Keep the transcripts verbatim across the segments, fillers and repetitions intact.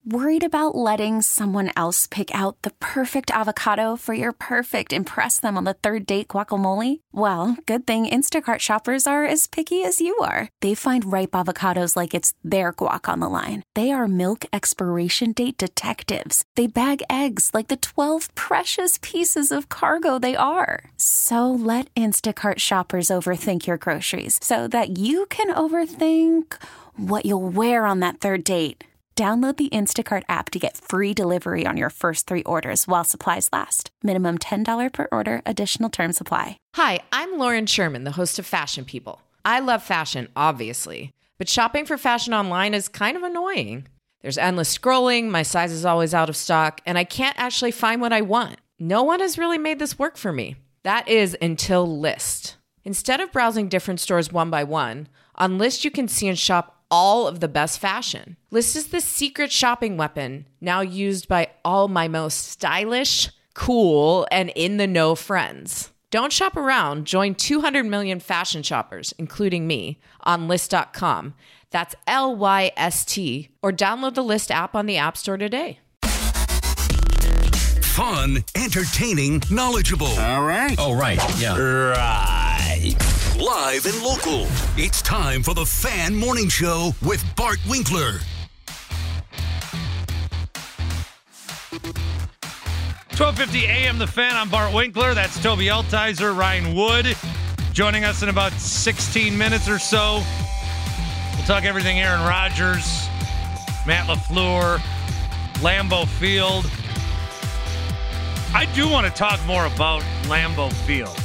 Worried about letting someone else pick out the perfect avocado for your perfect impress them on the third date guacamole? Well, good thing Instacart shoppers are as picky as you are. They find ripe avocados like it's their guac on the line. They are milk expiration date detectives. They bag eggs like the twelve precious pieces of cargo they are. So let Instacart shoppers overthink your groceries so that you can overthink what you'll wear on that third date. Download the Instacart app to get free delivery on your first three orders while supplies last. Minimum ten dollars per order. Additional terms apply. Hi, I'm Lauren Sherman, the host of Fashion People. I love fashion, obviously, but shopping for fashion online is kind of annoying. There's endless scrolling, my size is always out of stock, and I can't actually find what I want. No one has really made this work for me. That is until Lyst. Instead of browsing different stores one by one, on Lyst you can see and shop all of the best fashion. Lyst is the secret shopping weapon now used by all my most stylish, cool, and in-the-know friends. Don't shop around. Join two hundred million fashion shoppers, including me, on Lyst dot com. That's L Y S T. Or download the Lyst app on the App Store today. Fun, entertaining, knowledgeable. All right. Oh, right. Yeah. Right. Live and local. It's time for the Fan Morning Show with Bart Winkler. twelve fifty a.m. The Fan. I'm Bart Winkler. That's Toby Altizer, Ryan Wood. Joining us in about sixteen minutes or so. We'll talk everything Aaron Rodgers, Matt LaFleur, Lambeau Field. I do want to talk more about Lambeau Field.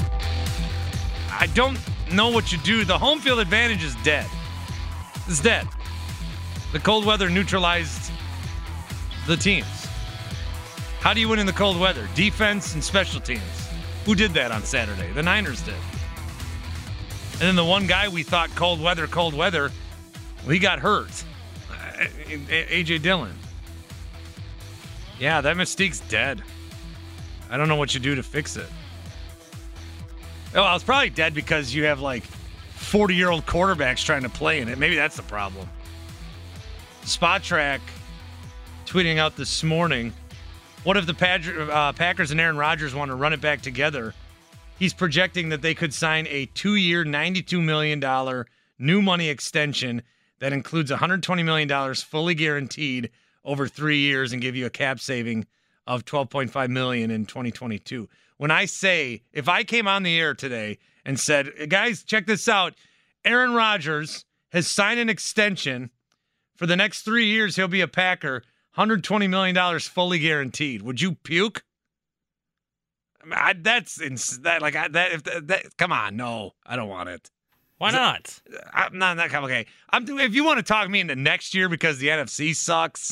I don't know what you do. The home field advantage is dead. It's dead. The cold weather neutralized the teams. How do you win in the cold weather? Defense and special teams. Who did that on Saturday? The Niners did. And then the one guy we thought cold weather, cold weather, well, he got hurt. A J Dillon. Yeah, that mystique's dead. I don't know what you do to fix it. Oh, I was probably dead because you have like forty-year-old quarterbacks trying to play in it. Maybe that's the problem. Spot Track tweeting out this morning, what if the Pad- uh, Packers and Aaron Rodgers want to run it back together? He's projecting that they could sign a two-year, ninety-two million dollars new money extension that includes one hundred twenty million dollars fully guaranteed over three years and give you a cap saving of twelve point five million dollars in twenty twenty-two. When I say, if I came on the air today and said, guys, check this out, Aaron Rodgers has signed an extension for the next three years, he'll be a Packer, one hundred twenty million dollars fully guaranteed. Would you puke? I mean, I, that's ins- that like I, that. If that, that, come on, no, I don't want it. Why not? I'm not that kind of okay. I'm if you want to talk me into next year because the N F C sucks,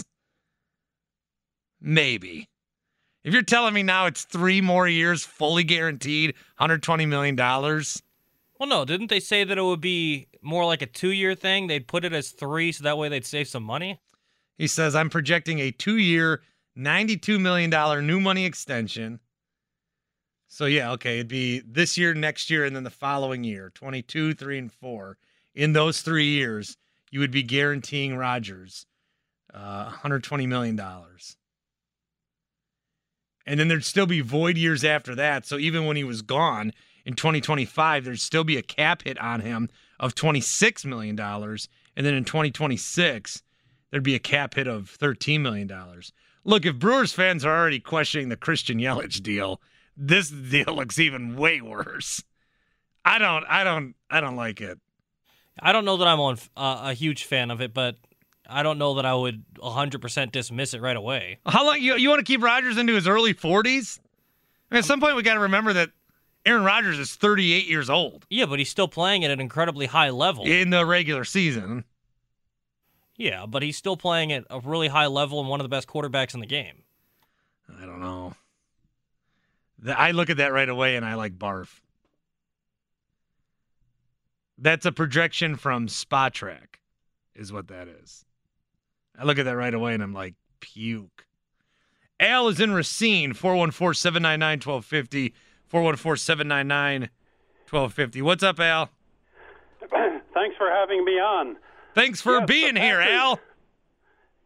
maybe. If you're telling me now it's three more years fully guaranteed, one hundred twenty million dollars. Well, no, didn't they say that it would be more like a two-year thing? They'd put it as three, so that way they'd save some money? He says, I'm projecting a two-year, ninety-two million dollars new money extension. So, yeah, okay, it'd be this year, next year, and then the following year, twenty-two, three, and four. In those three years, you would be guaranteeing Rodgers uh, one hundred twenty million dollars. And then there'd still be void years after that. So even when he was gone in twenty twenty-five, there'd still be a cap hit on him of twenty-six million dollars. And then in twenty twenty-six, there'd be a cap hit of thirteen million dollars. Look, if Brewers fans are already questioning the Christian Yelich deal, this deal looks even way worse. I don't, I don't, I don't like it. I don't know that I'm on, uh, a huge fan of it, but I don't know that I would one hundred percent dismiss it right away. How long you you want to keep Rodgers into his early forties? I mean, at some point we got to remember that Aaron Rodgers is thirty-eight years old. Yeah, but he's still playing at an incredibly high level in the regular season. Yeah, but he's still playing at a really high level and one of the best quarterbacks in the game. I don't know. I look at that right away and I like barf. That's a projection from Spot Track, is what that is. I look at that right away and I'm like, puke. Al is in Racine, four one four, seven nine nine, one two five zero, four one four, seven nine nine, one two five zero. What's up, Al? Thanks for having me on. Thanks for yes, being here, Al.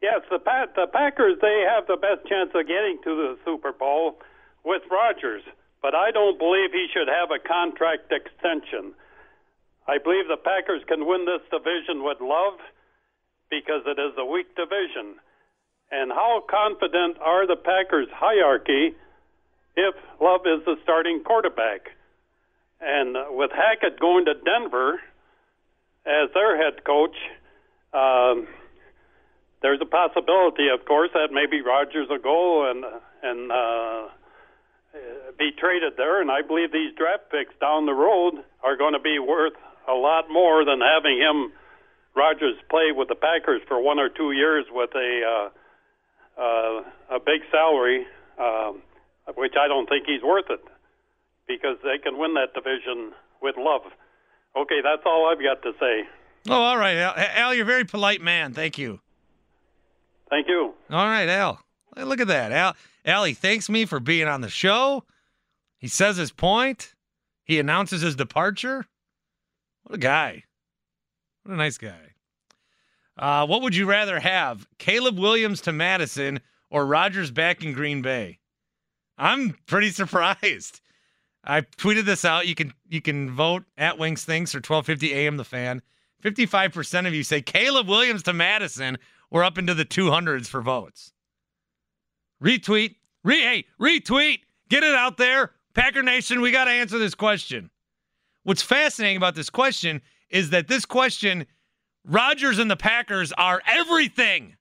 Yes, the pa- the Packers, they have the best chance of getting to the Super Bowl with Rodgers, but I don't believe he should have a contract extension. I believe the Packers can win this division with Love because it is a weak division. And how confident are the Packers' hierarchy if Love is the starting quarterback? And with Hackett going to Denver as their head coach, um, there's a possibility, of course, that maybe Rodgers will go and and uh, be traded there. And I believe these draft picks down the road are going to be worth a lot more than having him, Rodgers, play with the Packers for one or two years with a uh, uh, a big salary, um, which I don't think he's worth it, because they can win that division with Love. Okay, that's all I've got to say. Oh, all right, Al. Al, you're a very polite man. Thank you. Thank you. All right, Al. Look at that. Al, Al, he thanks me for being on the show. He says his point. He announces his departure. What a guy. What a nice guy. Uh, what would you rather have, Caleb Williams to Madison or Rodgers back in Green Bay? I'm pretty surprised. I tweeted this out. You can you can vote at Wings Thinks or twelve fifty A M The Fan. fifty-five percent of you say Caleb Williams to Madison. We're up into the two hundreds for votes. Retweet. Re- hey, retweet. Get it out there. Packer Nation, we got to answer this question. What's fascinating about this question is that this question, Rodgers and the Packers are everything.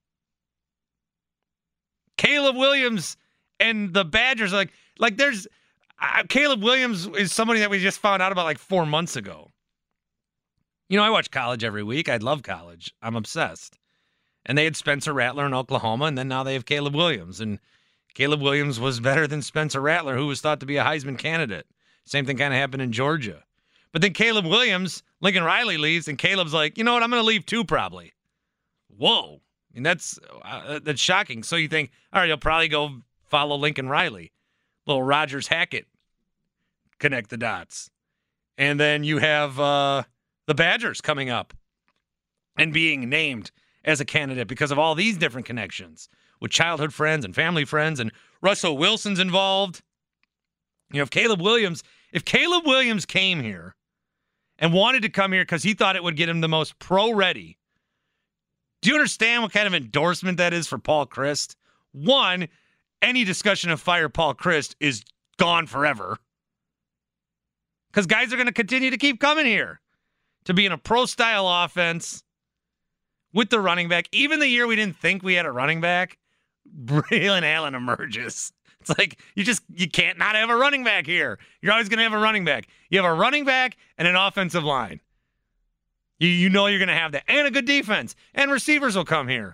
Caleb Williams and the Badgers, like, like there's, uh, Caleb Williams is somebody that we just found out about like four months ago. You know, I watch college every week. I love college. I'm obsessed. And they had Spencer Rattler in Oklahoma, and then now they have Caleb Williams. And Caleb Williams was better than Spencer Rattler, who was thought to be a Heisman candidate. Same thing kind of happened in Georgia. But then Caleb Williams, Lincoln Riley leaves, and Caleb's like, you know what, I'm going to leave too probably. Whoa. And that's uh, that's shocking. So you think, all right, he'll probably go follow Lincoln Riley. Little Rodgers Hackett. Connect the dots. And then you have uh, the Badgers coming up and being named as a candidate because of all these different connections with childhood friends and family friends, and Russell Wilson's involved. You know, if Caleb Williams, if Caleb Williams came here and wanted to come here because he thought it would get him the most pro-ready, do you understand what kind of endorsement that is for Paul Chryst? One, any discussion of fire Paul Chryst is gone forever because guys are going to continue to keep coming here to be in a pro-style offense with the running back. Even the year we didn't think we had a running back, Braylon Allen emerges. It's like you just you can't not have a running back here. You're always going to have a running back. You have a running back and an offensive line. You you know you're going to have that. And a good defense. And receivers will come here.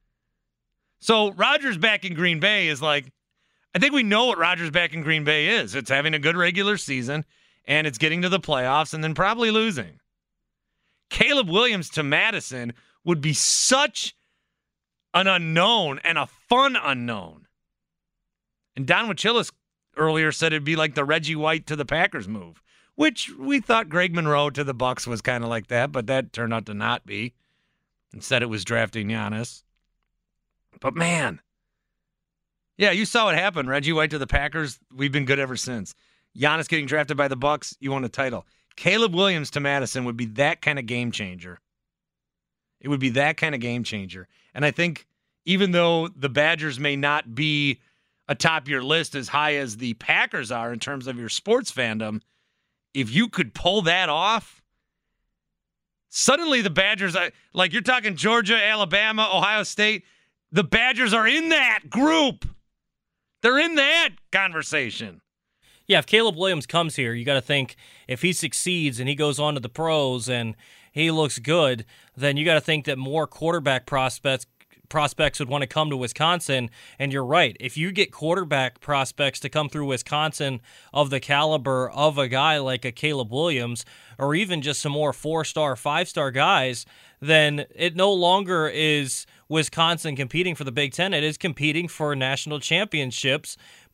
So Rodgers back in Green Bay is like, I think we know what Rodgers back in Green Bay is. It's having a good regular season, and it's getting to the playoffs and then probably losing. Caleb Williams to Madison would be such an unknown and a fun unknown. And Don Wachillis earlier said it'd be like the Reggie White to the Packers move, which we thought Greg Monroe to the Bucs was kind of like that, but that turned out to not be. Instead, it was drafting Giannis. But man, yeah, you saw what happened. Reggie White to the Packers. We've been good ever since. Giannis getting drafted by the Bucs. You won a title. Caleb Williams to Madison would be that kind of game changer. It would be that kind of game changer. And I think even though the Badgers may not be atop your list as high as the Packers are in terms of your sports fandom, if you could pull that off, suddenly the Badgers, like you're talking Georgia, Alabama, Ohio State, the Badgers are in that group. They're in that conversation. Yeah, if Caleb Williams comes here, you got to think if he succeeds and he goes on to the pros and he looks good, then you got to think that more quarterback prospects prospects would want to come to Wisconsin. And you're right. If you get quarterback prospects to come through Wisconsin of the caliber of a guy like a Caleb Williams, or even just some more four-star, five-star guys, then it no longer is Wisconsin competing for the Big Ten. It is competing for national championships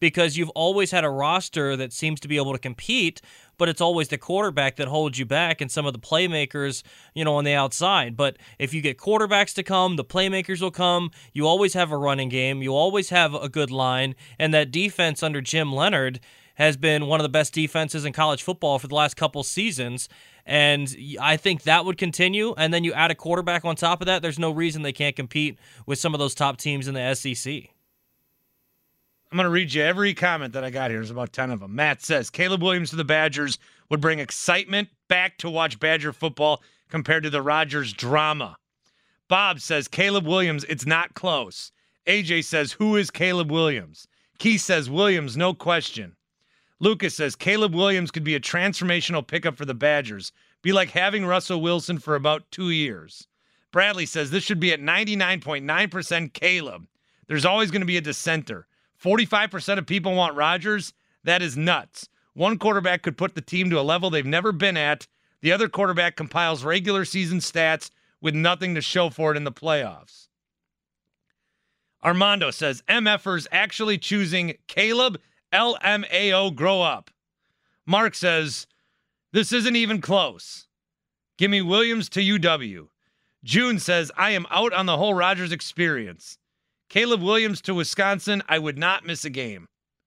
because you've always had a roster that seems to be able to compete, but it's always the quarterback that holds you back and some of the playmakers, you know, on the outside. But if you get quarterbacks to come, the playmakers will come. You always have a running game. You always have a good line. And that defense under Jim Leonhard has been one of the best defenses in college football for the last couple seasons. And I think that would continue. And then you add a quarterback on top of that, there's no reason they can't compete with some of those top teams in the S E C. I'm going to read you every comment that I got here. There's about ten of them. Matt says, Caleb Williams to the Badgers would bring excitement back to watch Badger football compared to the Rodgers drama. Bob says, Caleb Williams, it's not close. A J says, who is Caleb Williams? Keith says, Williams, no question. Lucas says, Caleb Williams could be a transformational pickup for the Badgers. Be like having Russell Wilson for about two years. Bradley says, this should be at ninety-nine point nine percent Caleb. There's always going to be a dissenter. forty-five percent of people want Rodgers. That is nuts. One quarterback could put the team to a level they've never been at. The other quarterback compiles regular season stats with nothing to show for it in the playoffs. Armando says, MFers actually choosing Caleb, L M A O, grow up. Mark says, this isn't even close. Give me Williams to U W. June says, I am out on the whole Rodgers experience. Caleb Williams to Wisconsin, I would not miss a game.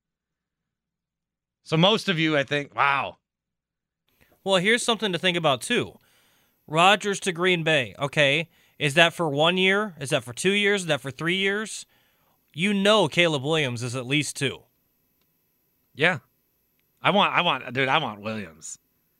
So most of you, I think, wow. Well, here's something to think about, too. Rodgers to Green Bay, okay. Is that for one year? Is that for two years? Is that for three years? You know Caleb Williams is at least two. Yeah. I want, I want, dude, I want Williams.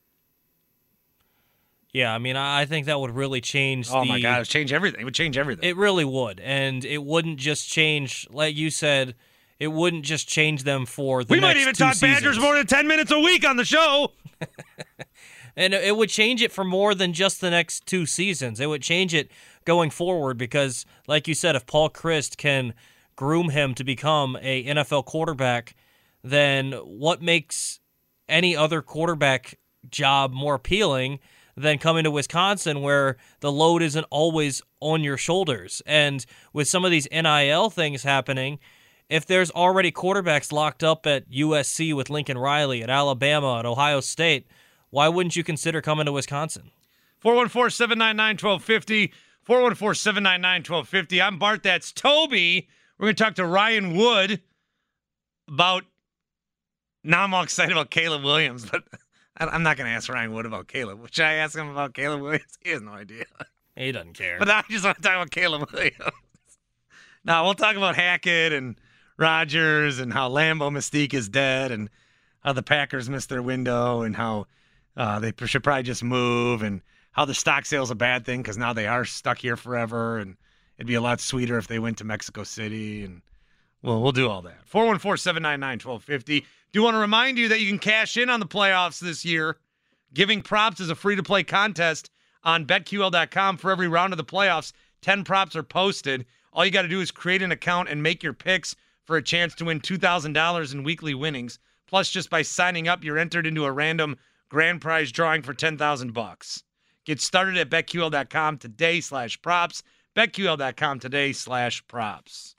Yeah, I mean, I think that would really change oh the... Oh, my God, it would change everything. It would change everything. It really would. And it wouldn't just change, like you said, it wouldn't just change them for the we next might even two talk seasons. Badgers more than ten minutes a week on the show. And it would change it for more than just the next two seasons. It would change it going forward because, like you said, if Paul Chryst can groom him to become a N F L quarterback, then what makes any other quarterback job more appealing than coming to Wisconsin where the load isn't always on your shoulders? And with some of these N I L things happening, if there's already quarterbacks locked up at U S C with Lincoln Riley, at Alabama, at Ohio State, why wouldn't you consider coming to Wisconsin? four one four, seven nine nine, one two five zero. four one four, seven nine nine, one two five zero. I'm Bart. That's Toby. We're going to talk to Ryan Wood about... Now I'm all excited about Caleb Williams, but I'm not going to ask Ryan Wood about Caleb. Should I ask him about Caleb Williams? He has no idea. He doesn't care. But I just want to talk about Caleb Williams. Now, we'll talk about Hackett and Rodgers and how Lambeau Mystique is dead and how the Packers missed their window and how uh, they should probably just move and how the stock sale is a bad thing because now they are stuck here forever and it'd be a lot sweeter if they went to Mexico City. And well, we'll do all that. four one four, seven nine nine, one two five zero. Do want to remind you that you can cash in on the playoffs this year. Giving Props is a free-to-play contest on bet Q L dot com for every round of the playoffs. ten props are posted. All you got to do is create an account and make your picks for a chance to win two thousand dollars in weekly winnings. Plus, just by signing up, you're entered into a random grand prize drawing for ten thousand bucks. Get started at bet Q L dot com today slash props. bet Q L dot com today slash props.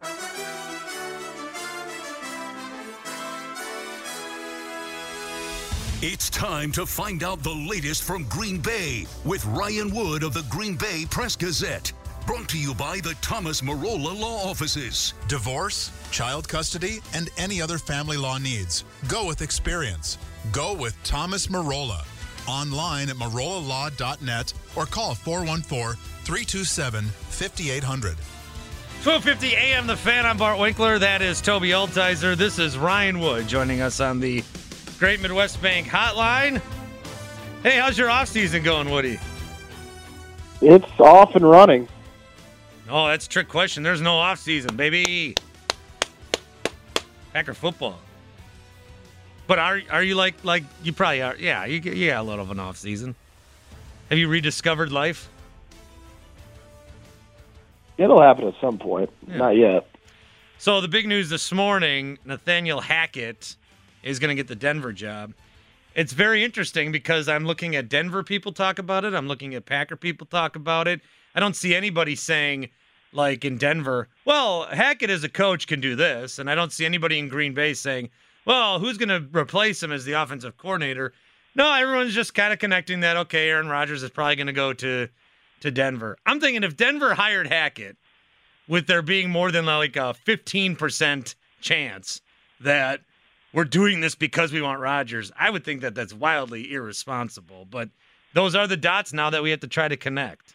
It's time to find out the latest from Green Bay with Ryan Wood of the Green Bay Press-Gazette. Brought to you by the Thomas Marola Law Offices. Divorce, child custody, and any other family law needs. Go with experience. Go with Thomas Marola. Online at marola law dot net or call four one four, three two seven, five eight zero zero. twelve fifty A M The Fan. I'm Bart Winkler. That is Toby Altizer. This is Ryan Wood joining us on the Great Midwest Bank Hotline. Hey, how's your off season going, Woody? It's off and running. Oh, that's a trick question. There's no off season, baby. Packer football. But are are you like like you probably are? Yeah, you get yeah a little of an off season. Have you rediscovered life? It'll happen at some point. Yeah. Not yet. So the big news this morning: Nathaniel Hackett is going to get the Denver job. It's very interesting because I'm looking at Denver people talk about it. I'm looking at Packer people talk about it. I don't see anybody saying, like in Denver, well, Hackett as a coach can do this, and I don't see anybody in Green Bay saying, well, who's going to replace him as the offensive coordinator? No, everyone's just kind of connecting that, okay, Aaron Rodgers is probably going to go to to Denver. I'm thinking if Denver hired Hackett with there being more than like a fifteen percent chance that we're doing this because we want Rodgers, I would think that that's wildly irresponsible. But those are the dots now that we have to try to connect.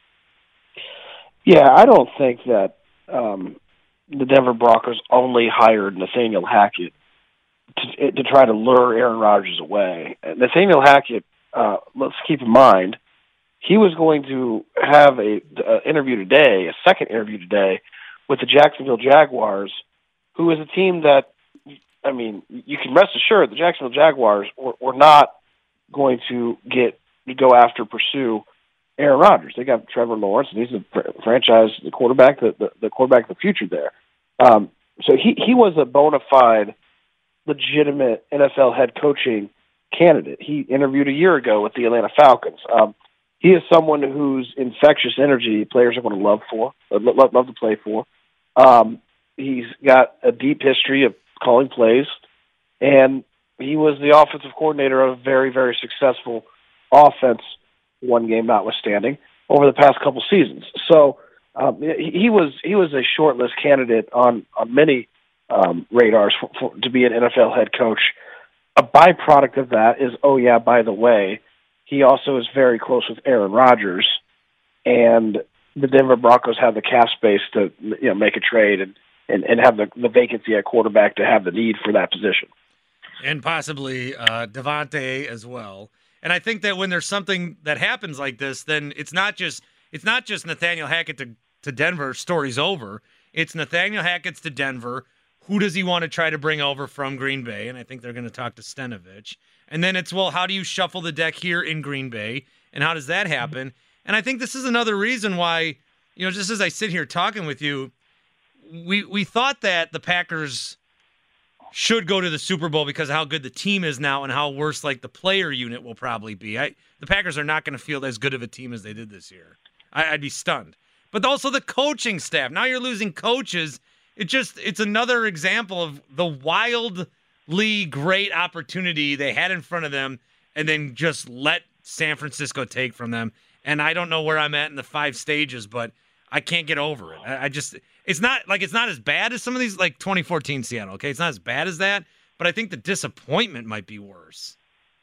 Yeah, I don't think that um, the Denver Broncos only hired Nathaniel Hackett to, to try to lure Aaron Rodgers away. Nathaniel Hackett, uh, let's keep in mind, he was going to have a, a interview today, a second interview today, with the Jacksonville Jaguars, who is a team that, I mean, you can rest assured the Jacksonville Jaguars were, were not going to get to go after, pursue Aaron Rodgers. They got Trevor Lawrence, and he's the fr- franchise, the quarterback, the, the, the quarterback of the future there. Um, so he, he was a bona fide, legitimate N F L head coaching candidate. He interviewed a year ago with the Atlanta Falcons. Um, he is someone whose infectious energy players are going to love for, love, love to play for. Um, he's got a deep history of calling plays, and he was the offensive coordinator of a very, very successful offense, one game notwithstanding, over the past couple seasons. So um, he, he was he was a shortlist candidate on on many um, radars for, for, to be an N F L head coach. A byproduct of that is, oh yeah, by the way, he also is very close with Aaron Rodgers, and the Denver Broncos have the cap space to you know make a trade and, and, and have the, the vacancy at quarterback to have the need for that position. And possibly uh, Devontae as well. And I think that when there's something that happens like this, then it's not just it's not just Nathaniel Hackett to, to Denver, story's over. It's Nathaniel Hackett's to Denver. Who does he want to try to bring over from Green Bay? And I think they're going to talk to Stenovich. And then it's, well, how do you shuffle the deck here in Green Bay? And how does that happen? And I think this is another reason why, you know, just as I sit here talking with you, we we thought that the Packers should go to the Super Bowl because of how good the team is now and how worse like the player unit will probably be. I, the Packers are not going to feel as good of a team as they did this year. I, I'd be stunned. But also the coaching staff. Now you're losing coaches. It just it's another example of the wildly great opportunity they had in front of them and then just let San Francisco take from them. And I don't know where I'm at in the five stages, but I can't get over it. I, I just it's not like it's not as bad as some of these like twenty fourteen Seattle. Okay, it's not as bad as that, but I think the disappointment might be worse.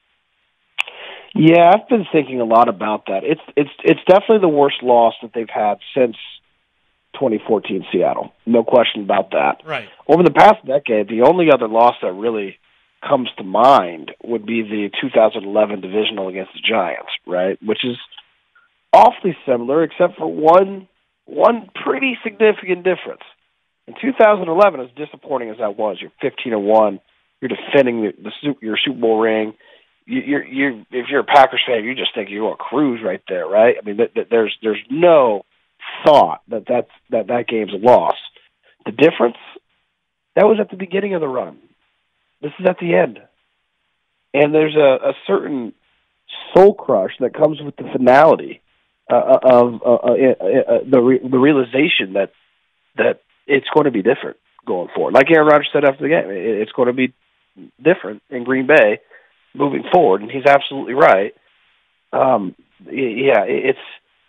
Yeah, I've been thinking a lot about that. It's it's it's definitely the worst loss that they've had since twenty fourteen Seattle. No question about that. Right. Over the past decade, the only other loss that really comes to mind would be the two thousand eleven divisional against the Giants, right? Which is awfully similar, except for one one pretty significant difference. In two thousand eleven, as disappointing as that was, you're fifteen and one. You're defending the, the your Super Bowl ring. You, you're you if you're a Packers fan, you just think you're on a cruise right there, right? I mean, th- th- there's there's no thought that that's, that that game's a loss. The difference, that was at the beginning of the run. This is at the end. And there's a, a certain soul crush that comes with the finality uh, of uh, uh, uh, the re- the realization that that it's going to be different going forward. Like Aaron Rodgers said after the game, it, it's going to be different in Green Bay moving forward, and he's absolutely right. Um, yeah, it's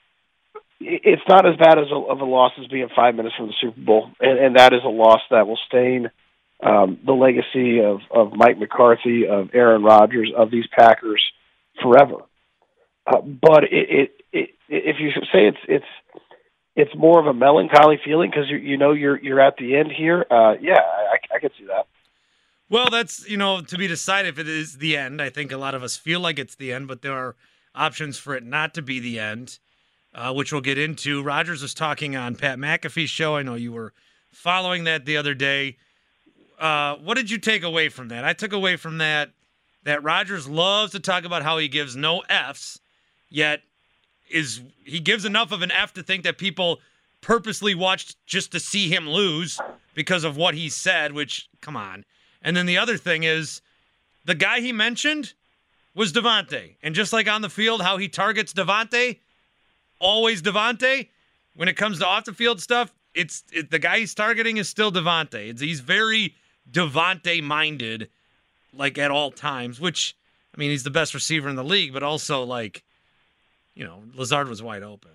it's not as bad as a, of a loss as being five minutes from the Super Bowl, and, and that is a loss that will stain um, the legacy of, of Mike McCarthy, of Aaron Rodgers, of these Packers forever. Uh, but it, it, it, if you say it's it's it's more of a melancholy feeling because you you know you're you're at the end here, uh, yeah, I, I could see that. Well, that's, you know, to be decided if it is the end. I think a lot of us feel like it's the end, but there are options for it not to be the end, uh, which we'll get into. Rodgers was talking on Pat McAfee's show. I know you were following that the other day. Uh, what did you take away from that? I took away from that that Rodgers loves to talk about how he gives no Fs, yet is he gives enough of an F to think that people purposely watched just to see him lose because of what he said, which, come on. And then the other thing is, the guy he mentioned was Devontae. And just like on the field, how he targets Devontae, always Devontae, when it comes to off the field stuff, it's it, the guy he's targeting is still Davante. It's, he's very Davante minded, like at all times. Which, I mean, he's the best receiver in the league, but also like, you know, Lazard was wide open.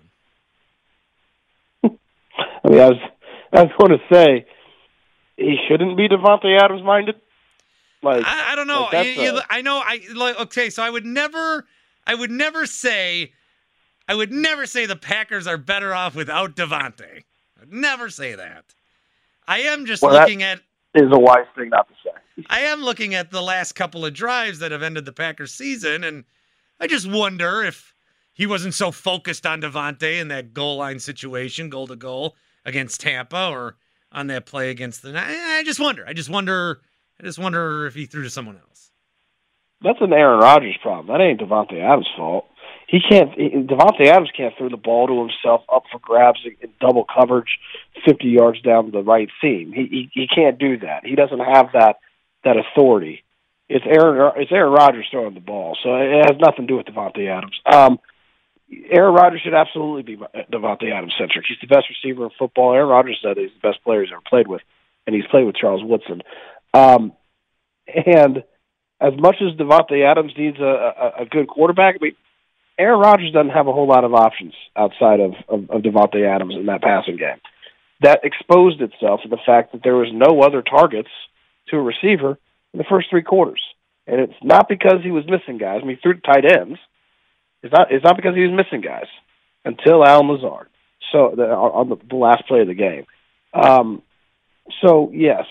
I mean, I was I was going to say he shouldn't be Davante Adams minded. Like I, I don't know. like You- you- I know. I like. Okay, so I would never. I would never say. I would never say the Packers are better off without Davante. I'd never say that. I am just Well, looking at. is a wise thing not to say. I am looking at the last couple of drives that have ended the Packers season, and I just wonder if he wasn't so focused on Davante in that goal line situation, goal to goal against Tampa, or on that play against the. I I just wonder. I just wonder. I just wonder if he threw to someone else. That's an Aaron Rodgers problem. That ain't Davante Adams' fault. He can't. He, Davante Adams can't throw the ball to himself up for grabs in, in double coverage, fifty yards down the right seam. He, he he can't do that. He doesn't have that that authority. It's Aaron. It's Aaron Rodgers throwing the ball, so it has nothing to do with Davante Adams. Um, Aaron Rodgers should absolutely be Davante Adams centric. He's the best receiver in football. Aaron Rodgers said he's the best player he's ever played with, and he's played with Charles Woodson. Um, and as much as Davante Adams needs a, a, a good quarterback, I mean, Aaron Rodgers doesn't have a whole lot of options outside of, of, of Davante Adams in that passing game. That exposed itself to the fact that there was no other targets to a receiver in the first three quarters. And it's not because he was missing guys. I mean, he threw to tight ends. It's not, it's not because he was missing guys until Allen Lazard. So the, on the, the last play of the game. Um, so, yes,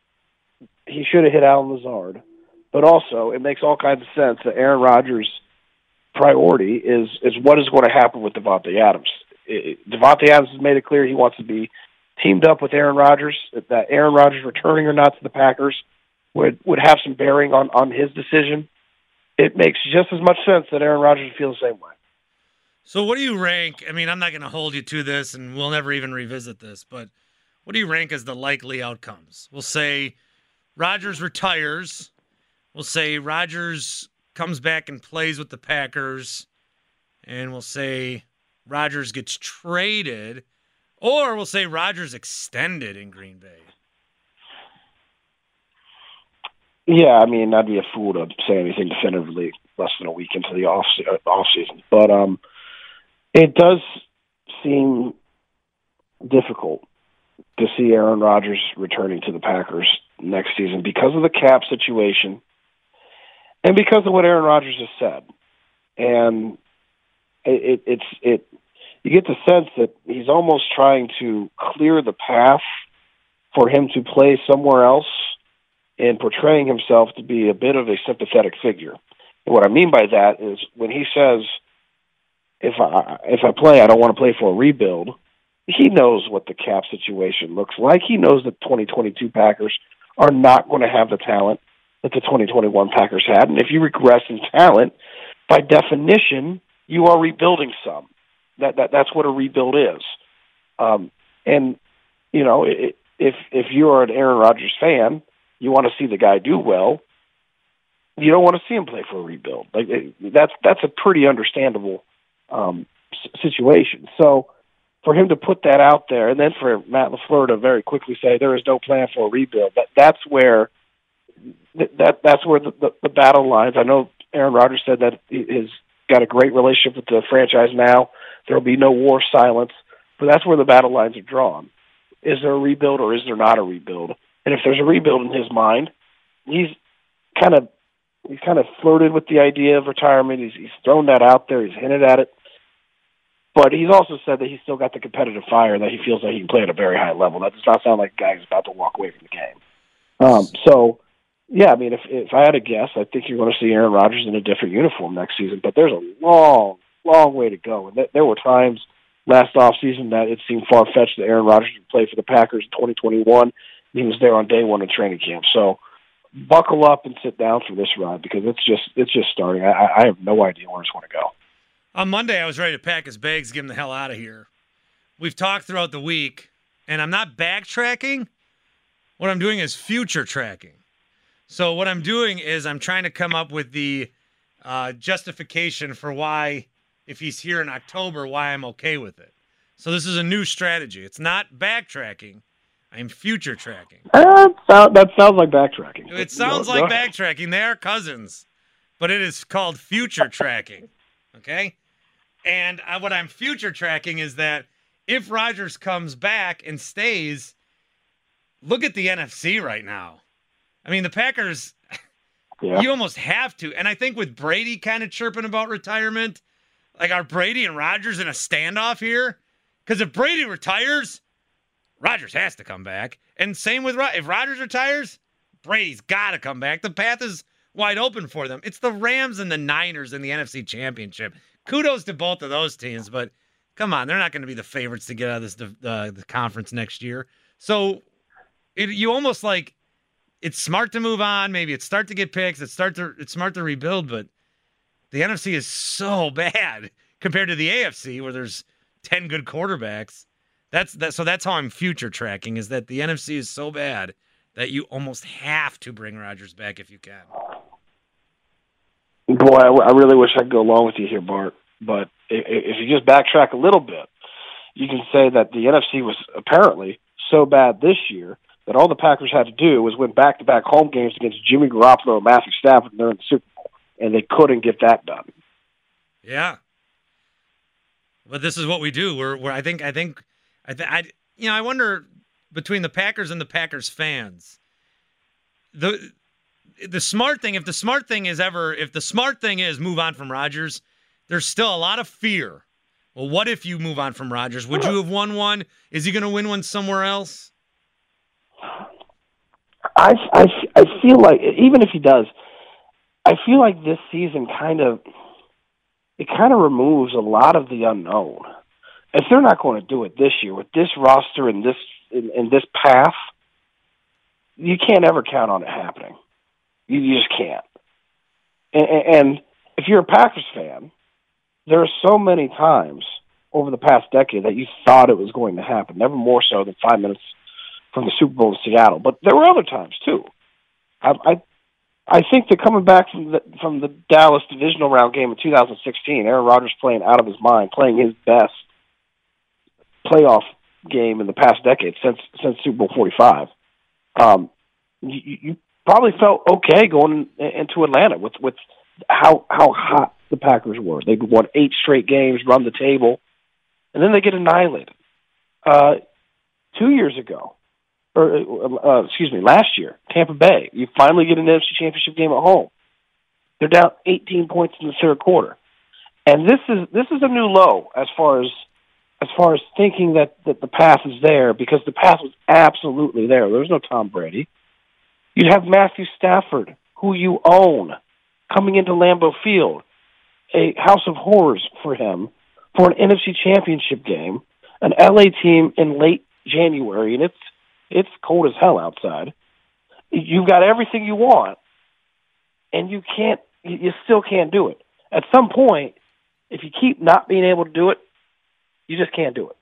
he should have hit Allen Lazard. But also, it makes all kinds of sense that Aaron Rodgers' priority is is what is going to happen with Davante Adams. It, Davante Adams has made it clear he wants to be teamed up with Aaron Rodgers. That Aaron Rodgers returning or not to the Packers would, would have some bearing on, on his decision. It makes just as much sense that Aaron Rodgers would feel the same way. So what do you rank? I mean, I'm not going to hold you to this, and we'll never even revisit this, but what do you rank as the likely outcomes? We'll say Rodgers retires. We'll say Rodgers comes back and plays with the Packers, and we'll say Rodgers gets traded, or we'll say Rodgers extended in Green Bay. Yeah, I mean, I'd be a fool to say anything definitively less than a week into the off off season, but um, it does seem difficult to see Aaron Rodgers returning to the Packers next season because of the cap situation and because of what Aaron Rodgers has said. And it, it, it's it. You get the sense that he's almost trying to clear the path for him to play somewhere else and portraying himself to be a bit of a sympathetic figure. And what I mean by that is when he says, if I if I play, I don't want to play for a rebuild, he knows what the cap situation looks like. He knows that twenty twenty-two Packers are not going to have the talent that the twenty twenty-one Packers had. And if you regress in talent, by definition, you are rebuilding some. That, that That's what a rebuild is. Um, and, you know, it, if if you're an Aaron Rodgers fan, you want to see the guy do well. You don't want to see him play for a rebuild. Like that's that's a pretty understandable um, situation. So for him to put that out there, and then for Matt LaFleur to very quickly say there is no plan for a rebuild, that that's where that that's where the, the, the battle lines. I know Aaron Rodgers said that he's got a great relationship with the franchise now. There will be no war silence, but that's where the battle lines are drawn. Is there a rebuild or is there not a rebuild? And if there's a rebuild in his mind, he's kind of he's kind of flirted with the idea of retirement. He's, he's thrown that out there. He's hinted at it. But he's also said that he's still got the competitive fire, that he feels that he can play at a very high level. That does not sound like a guy who's about to walk away from the game. Um, so, yeah, I mean, if if I had to guess, I think you're going to see Aaron Rodgers in a different uniform next season. But there's a long, long way to go. And th- there were times last offseason that it seemed far-fetched that Aaron Rodgers would play for the Packers in twenty twenty-one. He was there on day one of training camp. So buckle up and sit down for this ride because it's just it's just starting. I, I have no idea where it's going to go. On Monday, I was ready to pack his bags, get him the hell out of here. We've talked throughout the week, and I'm not backtracking. What I'm doing is future tracking. So what I'm doing is I'm trying to come up with the uh, justification for why, if he's here in October, why I'm okay with it. So this is a new strategy. It's not backtracking. I'm future tracking. Uh, sound, that sounds like backtracking. It sounds Go- like go ahead. backtracking. They are cousins, but it is called future tracking. Okay? And I, what I'm future tracking is that if Rodgers comes back and stays, look at the N F C right now. I mean, the Packers, Yeah. you almost have to. And I think with Brady kind of chirping about retirement, like are Brady and Rodgers in a standoff here? Because if Brady retires, Rodgers has to come back. And same with Rod- if Rodgers retires, Brady's got to come back. The path is wide open for them. It's the Rams and the Niners in the N F C Championship. Kudos to both of those teams, but come on, they're not going to be the favorites to get out of this uh, the conference next year. So it, you almost like it's smart to move on. Maybe it's start to get picks. It's start to it's smart to rebuild, but the N F C is so bad compared to the A F C where there's ten good quarterbacks. That's that. So that's how I'm future tracking, is that the N F C is so bad that you almost have to bring Rodgers back if you can. Boy, I, I really wish I could go along with you here, Bart. But if, if you just backtrack a little bit, you can say that the N F C was apparently so bad this year that all the Packers had to do was win back-to-back home games against Jimmy Garoppolo and Matthew Stafford, and they're in the Super Bowl, and they couldn't get that done. Yeah. But this is what we do. We're, we're I think, I think, I, th- I, you know, I wonder between the Packers and the Packers fans, the the smart thing, if the smart thing is ever, if the smart thing is move on from Rodgers, there's still a lot of fear. Well, what if you move on from Rodgers? Would you have won one? Is he going to win one somewhere else? I, I, I feel like, even if he does, I feel like this season kind of, it kind of removes a lot of the unknown. If they're not going to do it this year with this roster and this in, in this path, you can't ever count on it happening. You, you just can't. And, and if you're a Packers fan, there are so many times over the past decade that you thought it was going to happen, never more so than five minutes from the Super Bowl in Seattle. But there were other times, too. I I, I think that coming back from the, from the Dallas divisional round game in two thousand sixteen, Aaron Rodgers playing out of his mind, playing his best playoff game in the past decade since since Super Bowl forty-five, um, you, you probably felt okay going into Atlanta with, with how how hot the Packers were. They won eight straight games, run the table, and then they get annihilated. Uh, two years ago, or uh, excuse me, last year, Tampa Bay, you finally get an N F C Championship game at home. They're down eighteen points in the third quarter, and this is this is a new low as far as as far as thinking that, that the path is there, because the path was absolutely there. There was no Tom Brady. You'd have Matthew Stafford, who you own, coming into Lambeau Field, a house of horrors for him, for an N F C Championship game, an L A team in late January, and it's it's cold as hell outside. You've got everything you want, and you can't, you still can't do it. At some point, if you keep not being able to do it, you just can't do it.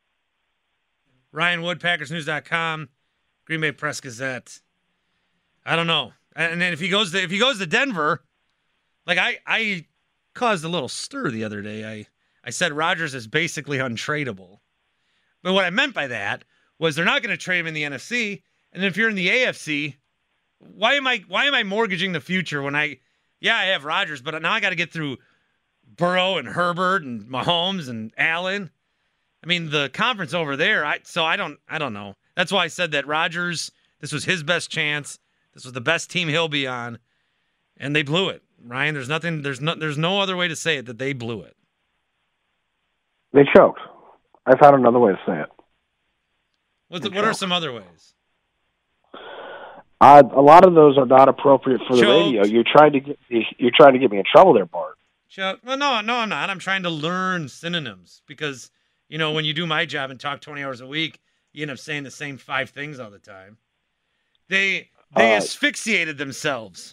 Ryan Wood, Packers News dot com, Green Bay Press Gazette. I don't know. And then if he goes to if he goes to Denver, like I, I caused a little stir the other day. I, I said Rodgers is basically untradeable. But what I meant by that was they're not going to trade him in the N F C. And if you're in the A F C, why am I why am I mortgaging the future when I yeah, I have Rodgers, but now I got to get through Burrow and Herbert and Mahomes and Allen. I mean, the conference over there, I so I don't I don't know. That's why I said that Rodgers, this was his best chance. This was the best team he'll be on, and they blew it. Ryan, there's nothing there's no there's no other way to say it that they blew it. They choked. I found another way to say it. What's the, what are some other ways? Uh, a lot of those are not appropriate for the Choked. radio. You're trying to get me, you're trying to get me in trouble there, Bart. Choke. Well, no, no, I'm not. I'm trying to learn synonyms because, you know, when you do my job and talk twenty hours a week, you end up saying the same five things all the time. They they Uh, asphyxiated themselves.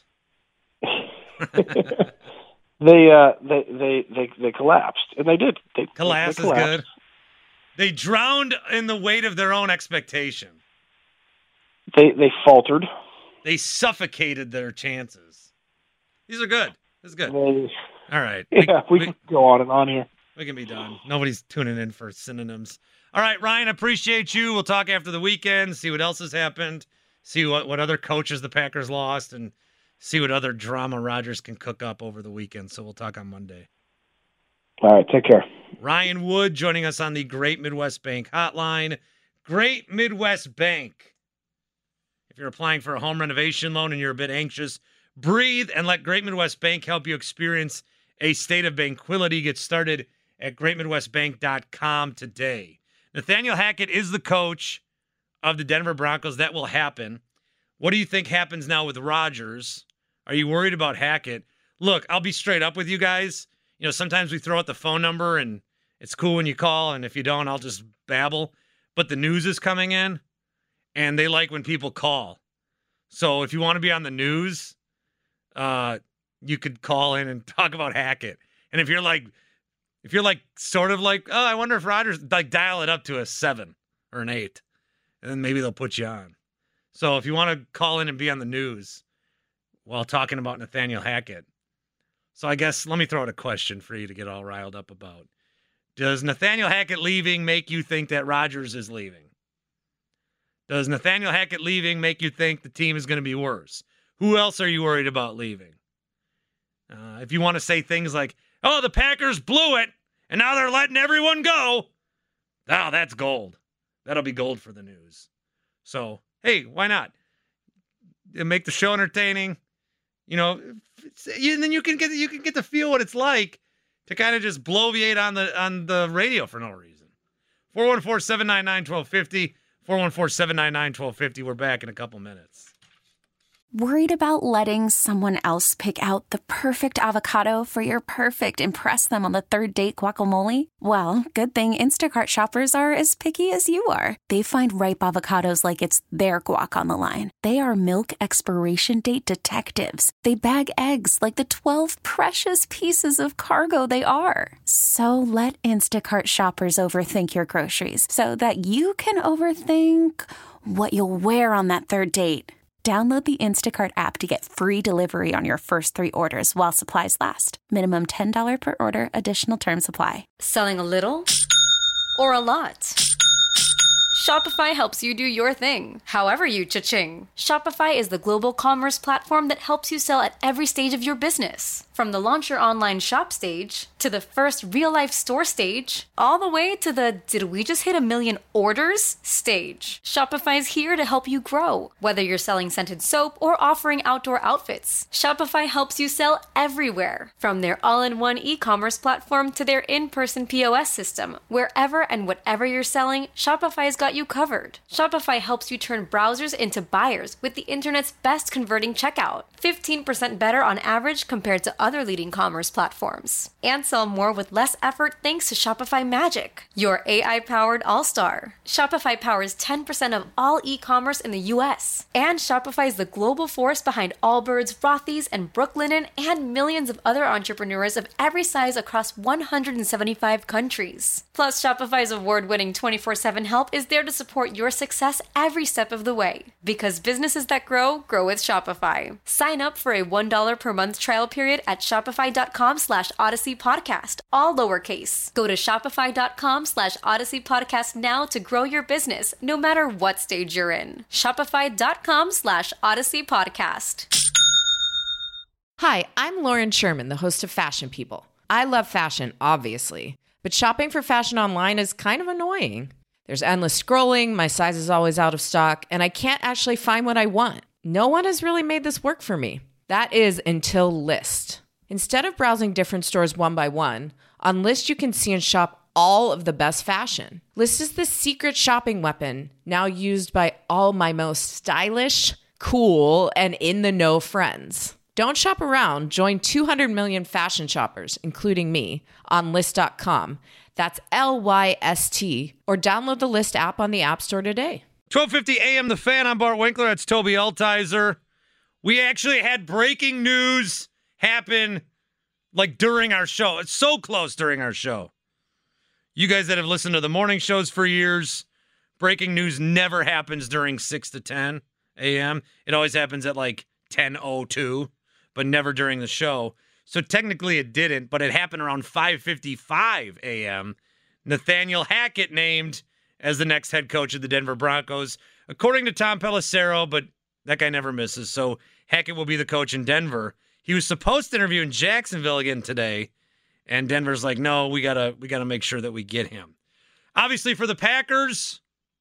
they, uh, they they they they collapsed, and they did. They, Collapse they is collapsed. good. They drowned in the weight of their own expectation. They they faltered. They suffocated their chances. These are good. This is good. They, All right. yeah, we, we, can go on and on here. We can be done. Nobody's tuning in for synonyms. All right, Ryan, appreciate you. We'll talk after the weekend, see what else has happened, see what, what other coaches the Packers lost, and see what other drama Rodgers can cook up over the weekend. So we'll talk on Monday. All right, take care. Ryan Wood joining us on the Great Midwest Bank hotline. Great Midwest Bank. If you're applying for a home renovation loan and you're a bit anxious, breathe and let Great Midwest Bank help you experience a state of tranquility. Get started at great midwest bank dot com today. Nathaniel Hackett is the coach of the Denver Broncos. That will happen. What do you think happens now with Rodgers? Are you worried about Hackett? Look, I'll be straight up with you guys. You know, sometimes we throw out the phone number and it's cool when you call, and if you don't, I'll just babble. But the news is coming in, and they like when people call. So if you want to be on the news, uh, you could call in and talk about Hackett. And if you're like, if you're like sort of like, oh, I wonder if Rodgers, like dial it up to a seven or an eight, and then maybe they'll put you on. So if you want to call in and be on the news while talking about Nathaniel Hackett. So I guess let me throw out a question for you to get all riled up about. Does Nathaniel Hackett leaving make you think that Rodgers is leaving? Does Nathaniel Hackett leaving make you think the team is going to be worse? Who else are you worried about leaving? Uh, if you want to say things like, oh, the Packers blew it, and now they're letting everyone go. Oh, that's gold. That'll be gold for the news. So, hey, why not? Make the show entertaining. You know, and then you can get you can get to feel what it's like to kind of just bloviate on the on the radio for no reason. four one four, seven nine nine, one two five zero. four one four, seven nine nine, one two five zero. We're back in a couple minutes. Worried about letting someone else pick out the perfect avocado for your perfect impress them on the third date guacamole? Well, good thing Instacart shoppers are as picky as you are. They find ripe avocados like it's their guac on the line. They are milk expiration date detectives. They bag eggs like the twelve precious pieces of cargo they are. So let Instacart shoppers overthink your groceries so that you can overthink what you'll wear on that third date. Download the Instacart app to get free delivery on your first three orders while supplies last. Minimum ten dollars per order. Additional terms apply. Selling a little or a lot? Shopify helps you do your thing, however you cha-ching. Shopify is the global commerce platform that helps you sell at every stage of your business. From the launch your online shop stage, to the first real-life store stage, all the way to the did we just hit a million orders stage. Shopify is here to help you grow. Whether you're selling scented soap or offering outdoor outfits, Shopify helps you sell everywhere. From their all-in-one e-commerce platform to their in-person P O S system, wherever and whatever you're selling, Shopify's got you covered. Shopify helps you turn browsers into buyers with the internet's best converting checkout. fifteen percent better on average compared to other leading commerce platforms. And sell more with less effort thanks to Shopify Magic, your A I-powered all-star. Shopify powers ten percent of all e-commerce in the U S. And Shopify is the global force behind Allbirds, Rothy's, and Brooklinen, and millions of other entrepreneurs of every size across one hundred seventy-five countries. Plus, Shopify's award-winning twenty-four seven help is there to support your success every step of the way. Because businesses that grow, grow with Shopify. Sign up for a one dollar per month trial period at shopify.com slash Odyssey Podcast, all lowercase. Go to shopify.com slash Odyssey Podcast now to grow your business, no matter what stage you're in. Shopify.com slash Odyssey Podcast. Hi, I'm Lauren Sherman, the host of Fashion People. I love fashion, obviously, but shopping for fashion online is kind of annoying. There's endless scrolling, my size is always out of stock, and I can't actually find what I want. No one has really made this work for me. That is until Lyst. Instead of browsing different stores one by one, on Lyst you can see and shop all of the best fashion. Lyst is the secret shopping weapon now used by all my most stylish, cool, and in-the-know friends. Don't shop around. Join two hundred million fashion shoppers, including me, on Lyst dot com. That's L Y S T. Or download the Lyst app on the App Store today. twelve fifty A M The Fan. I'm Bart Winkler. That's Toby Altizer. We actually had breaking news happen like during our show. It's so close during our show. You guys that have listened to the morning shows for years, breaking news never happens during six to ten A M. It always happens at like ten oh two, but never during the show. so technically it didn't, but it happened around five fifty-five a.m. Nathaniel Hackett named as the next head coach of the Denver Broncos, according to Tom Pelissero, but that guy never misses, so Hackett will be the coach in Denver. He was supposed to interview in Jacksonville again today, and Denver's like, no, we gotta we gotta make sure that we get him. Obviously, for the Packers,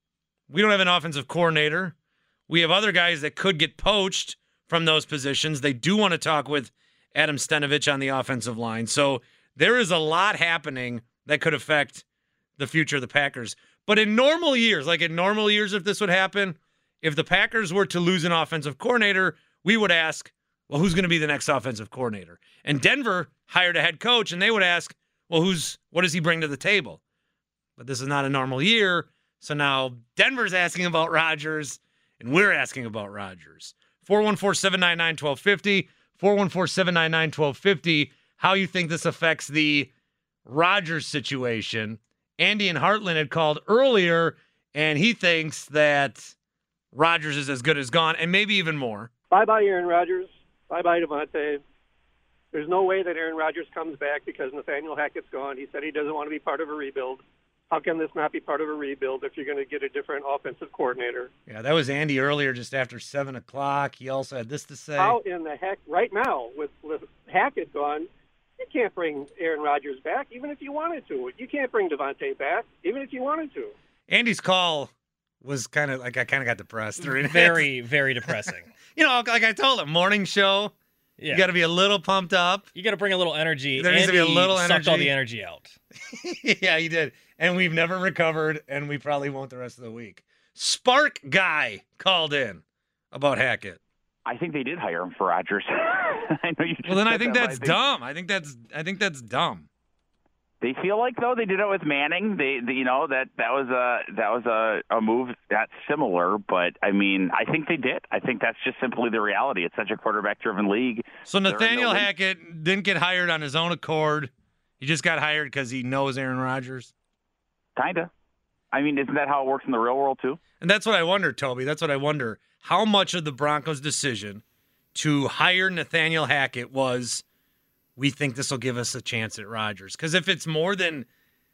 we don't have an offensive coordinator. We have other guys that could get poached from those positions. They do want to talk with Adam Stenavich on the offensive line. So there is a lot happening that could affect the future of the Packers. But in normal years, like in normal years, if this would happen, if the Packers were to lose an offensive coordinator, we would ask, well, who's going to be the next offensive coordinator? And Denver hired a head coach, and they would ask, well, who's what does he bring to the table? But this is not a normal year, so now Denver's asking about Rodgers, and we're asking about Rodgers. four one four, seven nine nine, one two five zero, four one four, seven nine nine, one two five zero, how you think this affects the Rodgers situation. Andy in Heartland had called earlier, and he thinks that Rodgers is as good as gone, and maybe even more. Bye-bye, Aaron Rodgers. Bye-bye, Devontae. There's no way that Aaron Rodgers comes back because Nathaniel Hackett's gone. He said he doesn't want to be part of a rebuild. How can this not be part of a rebuild if you're going to get a different offensive coordinator? Yeah, that was Andy earlier just after seven o'clock. He also had this to say. How in the heck, right now, with, with Hackett gone, you can't bring Aaron Rodgers back, even if you wanted to. You can't bring Devontae back, even if you wanted to. Andy's call was kind of like I kind of got depressed during it. Very, very depressing. You know, like I told him, morning show, yeah. You got to be a little pumped up. You got to bring a little energy. There needs Andy to be a little energy. Sucked all the energy out. Yeah, he did. And we've never recovered, and we probably won't the rest of the week. Spark Guy called in about Hackett. I think they did hire him for Rodgers. I know you. Just well, then I think that, that's I think... dumb. I think that's I think that's dumb. They feel like though they did it with Manning. They, they you know that that was a that was a, a move that's similar. But I mean, I think they did. I think that's just simply the reality. It's such a quarterback-driven league. So Nathaniel no Hackett didn't get hired on his own accord. He just got hired because he knows Aaron Rodgers. Kinda. I mean, isn't that how it works in the real world too? And that's what I wonder, Toby. That's what I wonder. How much of the Broncos' decision to hire Nathaniel Hackett was, we think this will give us a chance at Rodgers? Because if it's more than,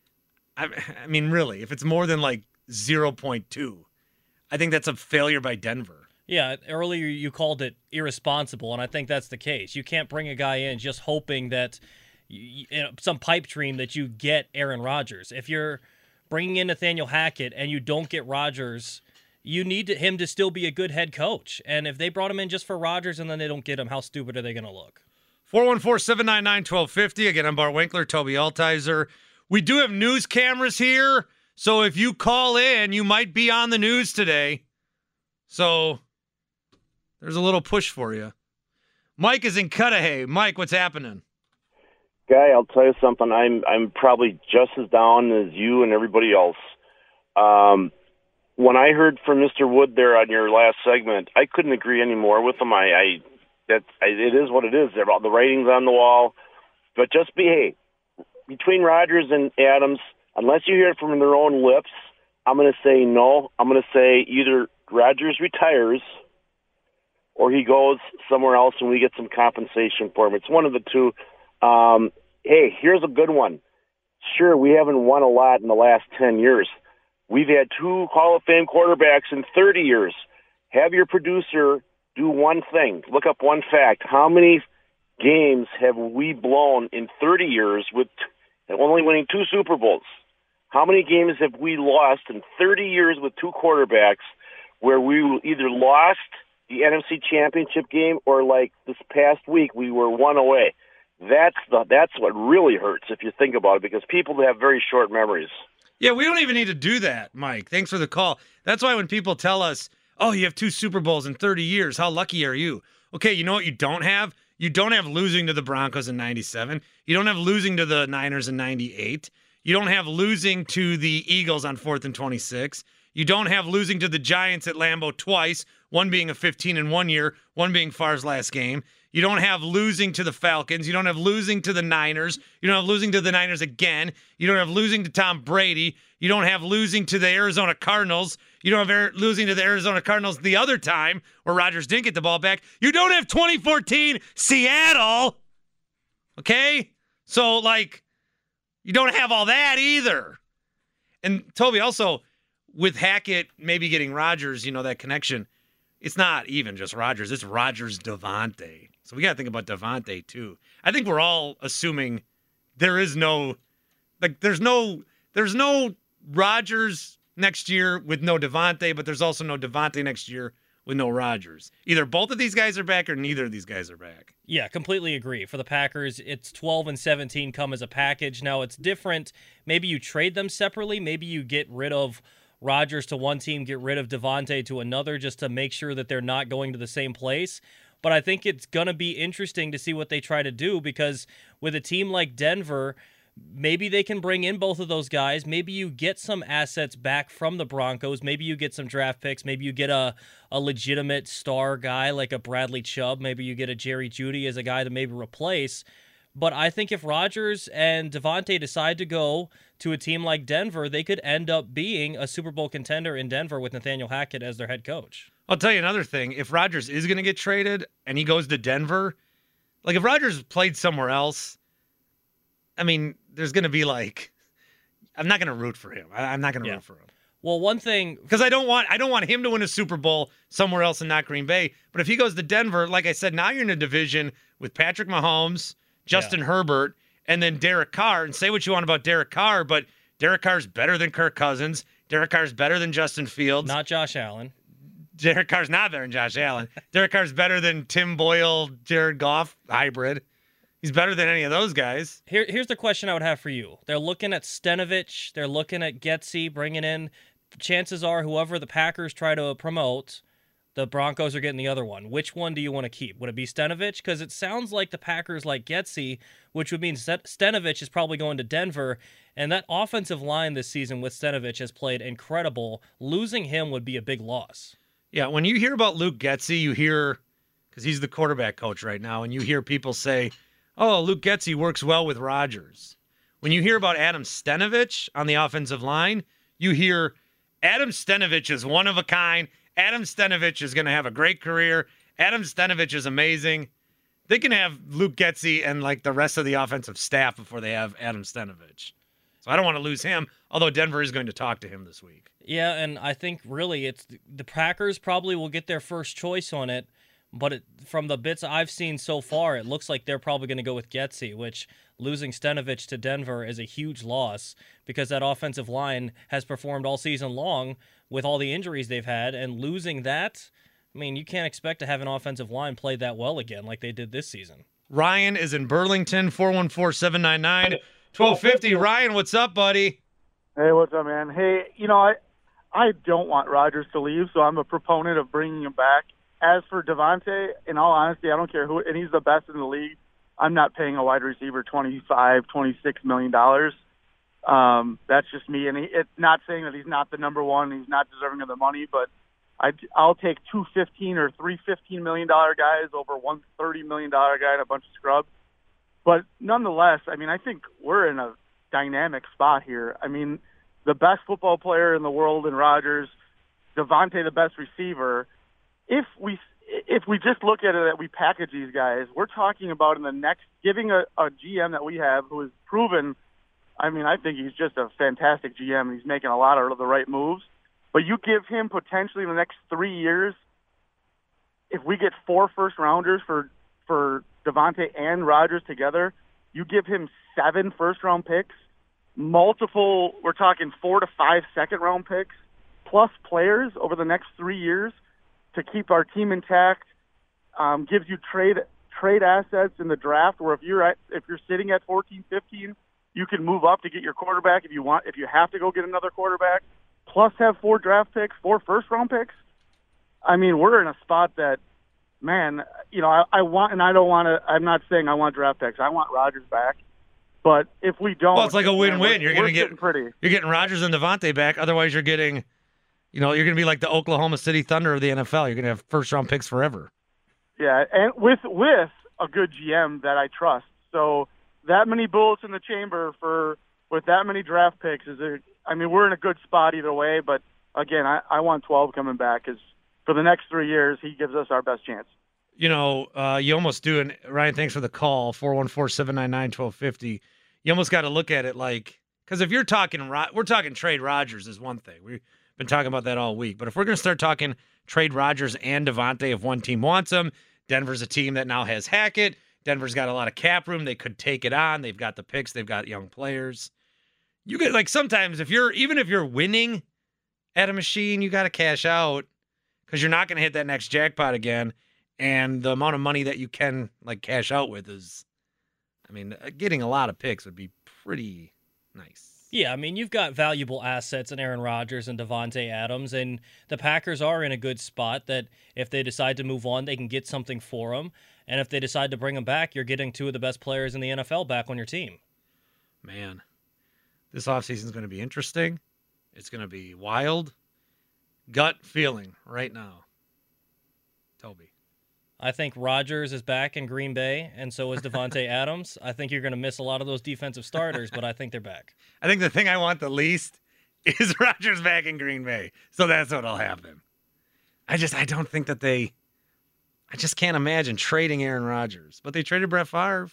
I, I mean, really, if it's more than like zero point two, I think that's a failure by Denver. Yeah, earlier you called it irresponsible, and I think that's the case. You can't bring a guy in just hoping that, you, you know, some pipe dream that you get Aaron Rodgers. If you're bringing in Nathaniel Hackett and you don't get Rodgers, you need to, him to still be a good head coach. And if they brought him in just for Rodgers and then they don't get him, how stupid are they going to look? four one four, seven nine nine, one two five zero. Again, I'm Bart Winkler, Toby Altizer. We do have news cameras here, so if you call in, you might be on the news today. So there's a little push for you. Mike is in Cudahy. Mike, what's happening? Guy, I'll tell you something. I'm I'm probably just as down as you and everybody else. Um, when I heard from Mister Wood there on your last segment, I couldn't agree any more with him. I, I that it is what it is. About the writing's on the wall, but just be hey, between Rodgers and Adams, unless you hear it from their own lips, I'm going to say no. I'm going to say either Rodgers retires or he goes somewhere else and we get some compensation for him. It's one of the two. Um, hey, here's a good one. Sure, we haven't won a lot in the last ten years. We've had two Hall of Fame quarterbacks in thirty years. Have your producer do one thing. Look up one fact. How many games have we blown in thirty years with only winning two Super Bowls? How many games have we lost in thirty years with two quarterbacks where we either lost the N F C Championship game or like this past week we were one away? That's the that's what really hurts if you think about it, because people have very short memories. Yeah, we don't even need to do that, Mike. Thanks for the call. That's why when people tell us, oh, you have two Super Bowls in thirty years, how lucky are you? Okay, you know what you don't have? You don't have losing to the Broncos in ninety-seven. You don't have losing to the Niners in ninety-eight. You don't have losing to the Eagles on fourth and twenty-six. You don't have losing to the Giants at Lambeau twice, one being a fifteen in one year, one being Favre's last game. You don't have losing to the Falcons. You don't have losing to the Niners. You don't have losing to the Niners again. You don't have losing to Tom Brady. You don't have losing to the Arizona Cardinals. You don't have losing to the Arizona Cardinals the other time where Rodgers didn't get the ball back. You don't have twenty fourteen Seattle. Okay? So, like, you don't have all that either. And, Toby, also, with Hackett maybe getting Rodgers, you know, that connection, it's not even just Rodgers. It's Rodgers-Devontae. So we got to think about Devontae, too. I think we're all assuming there is no, like, there's no, there's no Rodgers next year with no Devontae, but there's also no Devontae next year with no Rodgers. Either both of these guys are back or neither of these guys are back. Yeah, completely agree. For the Packers, it's twelve and seventeen come as a package. Now, it's different. Maybe you trade them separately. Maybe you get rid of Rodgers to one team, get rid of Devontae to another just to make sure that they're not going to the same place. But I think it's going to be interesting to see what they try to do, because with a team like Denver, maybe they can bring in both of those guys. Maybe you get some assets back from the Broncos. Maybe you get some draft picks. Maybe you get a, a legitimate star guy like a Bradley Chubb. Maybe you get a Jerry Jeudy as a guy to maybe replace. But I think if Rodgers and Devontae decide to go to a team like Denver, they could end up being a Super Bowl contender in Denver with Nathaniel Hackett as their head coach. I'll tell you another thing. If Rodgers is going to get traded and he goes to Denver, like if Rodgers played somewhere else, I mean, there's going to be like, I'm not going to root for him. I, I'm not going to Yeah. root for him. Well, one thing, because I don't want I don't want him to win a Super Bowl somewhere else and not Green Bay. But if he goes to Denver, like I said, now you're in a division with Patrick Mahomes, Justin Yeah. Herbert, and then Derek Carr. And say what you want about Derek Carr, but Derek Carr's better than Kirk Cousins. Derek Carr's better than Justin Fields. not Josh Allen. Derek Carr's not better than Josh Allen. Derek Carr's better than Tim Boyle, Jared Goff hybrid. He's better than any of those guys. Here, here's the question I would have for you. They're looking at Stenovich. They're looking at Getsy, bringing in. Chances are whoever the Packers try to promote, the Broncos are getting the other one. Which one do you want to keep? Would it be Stenovich? Because it sounds like the Packers like Getsy, which would mean St- Stenovich is probably going to Denver. And that offensive line this season with Stenovich has played incredible. Losing him would be a big loss. Yeah, when you hear about Luke Getsy, you hear, because he's the quarterback coach right now, and you hear people say, oh, Luke Getsy works well with Rodgers. When you hear about Adam Stenovich on the offensive line, you hear Adam Stenovich is one of a kind. Adam Stenovich is going to have a great career. Adam Stenovich is amazing. They can have Luke Getsy and like the rest of the offensive staff before they have Adam Stenovich. So I don't want to lose him, although Denver is going to talk to him this week. Yeah, and I think really it's the Packers probably will get their first choice on it, but it, from the bits I've seen so far, it looks like they're probably going to go with Getsy, which losing Stenovich to Denver is a huge loss because that offensive line has performed all season long with all the injuries they've had, and losing that, I mean, you can't expect to have an offensive line play that well again like they did this season. Ryan is in Burlington, four one four, seven nine nine, one two five zero. Ryan, what's up, buddy? Hey, what's up, man? Hey, you know, I I don't want Rodgers to leave, so I'm a proponent of bringing him back. As for Devontae, in all honesty, I don't care who, and he's the best in the league. I'm not paying a wide receiver twenty-five, twenty-six million dollars. Um, that's just me, and he, it's not saying that he's not the number one, he's not deserving of the money, but I, I'll take two fifteen or three fifteen million dollar guys over one thirty million dollar guy and a bunch of scrubs. But nonetheless, I mean, I think we're in a dynamic spot here. I mean, the best football player in the world in Rodgers, Devontae the best receiver. If we if we just look at it that we package these guys, we're talking about in the next giving a, a G M that we have who has proven. I mean, I think he's just a fantastic G M. He's making a lot of the right moves. But you give him potentially in the next three years, if we get four first rounders for for Devontae and Rodgers together, you give him seven first round picks, multiple. We're talking four to five second round picks, plus players over the next three years. To keep our team intact, um, gives you trade trade assets in the draft. Where if you're at, if you're sitting at fourteen, fifteen, you can move up to get your quarterback if you want. If you have to go get another quarterback, plus have four draft picks, four first round picks. I mean, we're in a spot that, man, you know, I, I want, and I don't want to. I'm not saying I want draft picks. I want Rodgers back. But if we don't, Well, it's like a win-win. man, You're we're going to get sitting pretty. You're getting Rodgers and Devontae back. Otherwise, you're getting. You know, you're going to be like the Oklahoma City Thunder of the N F L. You're going to have first-round picks forever. Yeah, and with with a good G M that I trust. So that many bullets in the chamber for with that many draft picks is a, I mean, we're in a good spot either way. But again, I, I want twelve coming back because for the next three years, he gives us our best chance. you know, uh, you almost do, and Ryan, thanks for the call, four one four, seven nine nine, one two five zero. You almost got to look at it like, because if you're talking, we're talking trade Rodgers is one thing. We've been talking about that all week. But if we're going to start talking trade Rodgers and Davante, if one team wants him, Denver's a team that now has Hackett. Denver's got a lot of cap room. They could take it on. They've got the picks. They've got young players. You get, like, sometimes if you're, even if you're winning at a machine, you got to cash out because you're not going to hit that next jackpot again. And the amount of money that you can, like, cash out with is, I mean, getting a lot of picks would be pretty nice. Yeah, I mean, you've got valuable assets in Aaron Rodgers and Davante Adams, and the Packers are in a good spot that if they decide to move on, they can get something for them. And if they decide to bring them back, you're getting two of the best players in the N F L back on your team. Man, this offseason is going to be interesting. It's going to be wild. Gut feeling right now. Toby. I think Rodgers is back in Green Bay, and so is Davante Adams. I think you're going to miss a lot of those defensive starters, but I think they're back. I think the thing I want the least is Rodgers back in Green Bay. So that's what'll happen. I just, I don't think that they, I just can't imagine trading Aaron Rodgers. But they traded Brett Favre.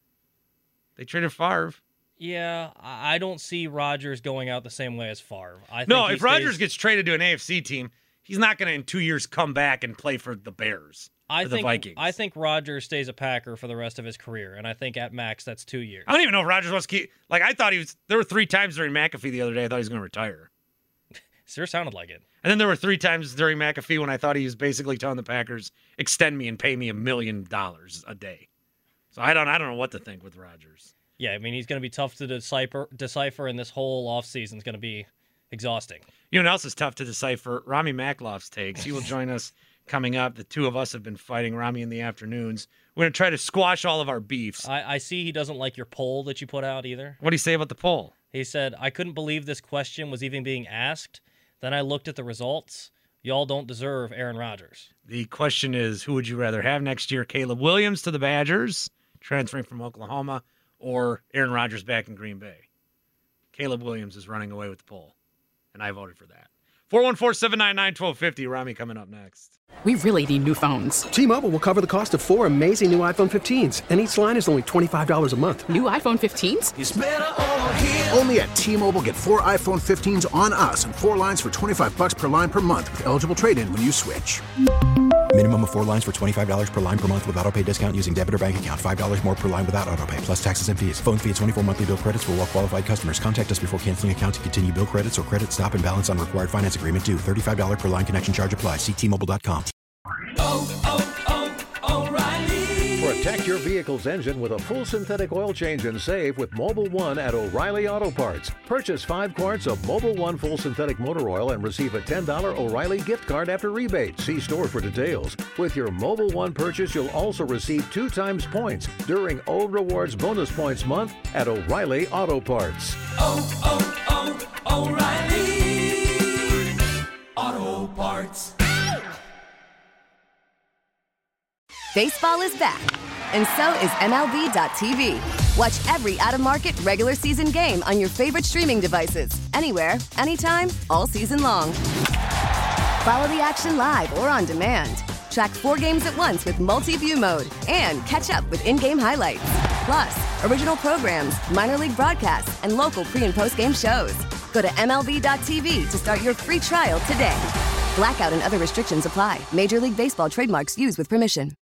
They traded Favre. Yeah, I don't see Rodgers going out the same way as Favre. I think no, if stays... Rodgers gets traded to an A F C team, he's not going to in two years come back and play for the Bears. I or think the Vikings. I think Rodgers stays a Packer for the rest of his career, and I think at max that's two years. I don't even know if Rodgers wants to keep. Like I thought he was. There were three times during McAfee the other day I thought he was going to retire. Sure sounded like it. And then there were three times during McAfee when I thought he was basically telling the Packers, "Extend me and pay me a million dollars a day." So I don't. I don't know what to think with Rodgers. Yeah, I mean he's going to be tough to decipher. Decipher, and this whole offseason is going to be exhausting. You know what else is tough to decipher? Rami Makloff's takes. He will join us. Coming up, the two of us have been fighting Rami in the afternoons. We're going to try to squash all of our beefs. I, I see he doesn't like your poll that you put out either. What did he say about the poll? He said, I couldn't believe this question was even being asked. Then I looked at the results. Y'all don't deserve Aaron Rodgers. The question is, who would you rather have next year? Caleb Williams to the Badgers, transferring from Oklahoma, or Aaron Rodgers back in Green Bay? Caleb Williams is running away with the poll, and I voted for that. four one four, seven nine nine, one two five zero. Rami coming up next. We really need new phones. T-Mobile will cover the cost of four amazing new iPhone fifteens, and each line is only twenty-five dollars a month. New iPhone fifteens? It's better over here. Only at T-Mobile, get four iPhone fifteens on us and four lines for twenty-five dollars per line per month with eligible trade-in when you switch. Minimum of four lines for twenty-five dollars per line per month with autopay discount using debit or bank account. five dollars more per line without autopay, plus taxes and fees. Phone fee at twenty-four monthly bill credits for well-qualified customers. Contact us before canceling account to continue bill credits or credit stop and balance on required finance agreement due. thirty-five dollars per line connection charge applies. See T Mobile dot com. Oh, oh, oh, O'Reilly. Protect your vehicle's engine with a full synthetic oil change and save with Mobil one at O'Reilly Auto Parts. Purchase five quarts of Mobil one full synthetic motor oil and receive a ten dollars O'Reilly gift card after rebate. See store for details. With your Mobil one purchase, you'll also receive two times points during O Rewards Bonus Points Month at O'Reilly Auto Parts. Oh, oh, oh, O'Reilly Auto Parts. Baseball is back, and so is M L B dot T V. Watch every out-of-market regular season game on your favorite streaming devices, anywhere, anytime, all season long. Follow the action live or on demand. Track four games at once with multi-view mode and catch up with in-game highlights. Plus, original programs, minor league broadcasts, and local pre- and post-game shows. Go to M L B dot T V to start your free trial today. Blackout and other restrictions apply. Major League Baseball trademarks used with permission.